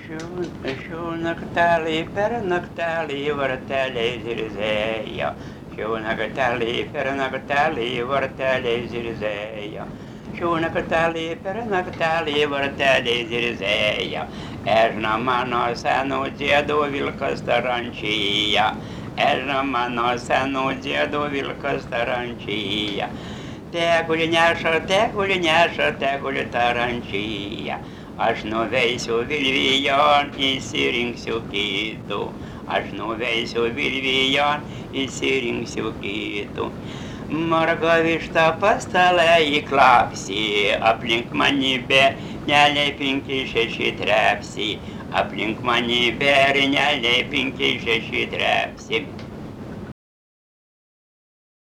Šiūnakteliai per naktelį varteliai zirzėjo. Šiūnakteliai per naktelį varteliai zirzėjo. Šiūnakteliai per naktelį varteliai zirzėjo. Ežna mano senų dėdų vilkas tarančyja. Ežna mano senų dėdų vilkas tarančyja. Tegul neša, tegul tarančyja. Aš nuveisiu vilvijon, įsirinksiu kitų. Aš nuveisiu vilvijon, įsirinksiu kitų. Marga višta pastale įklapsi, aplink mani berneliai 5-6 trepsi. Aplink mani berneliai 5-6 trepsi.